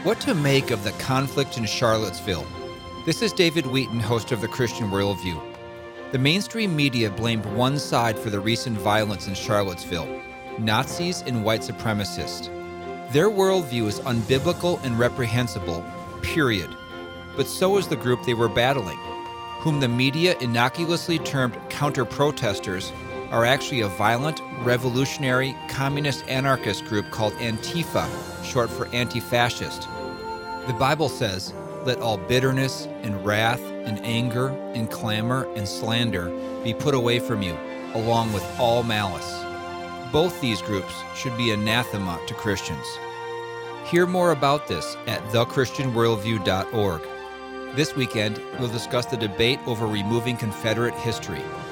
What to make of the conflict in Charlottesville? This is David Wheaton, host of the Christian Worldview. The mainstream media blamed one side for the recent violence in Charlottesville, Nazis and white supremacists. Their worldview is unbiblical and reprehensible, period. But so is the group they were battling, whom the media innocuously termed counter-protesters, are actually a violent, revolutionary, communist anarchist group called Antifa, short for anti-fascist. The Bible says, "Let all bitterness and wrath and anger and clamor and slander be put away from you, along with all malice." Both these groups should be anathema to Christians. Hear more about this at thechristianworldview.org. This weekend, we'll discuss the debate over removing Confederate history.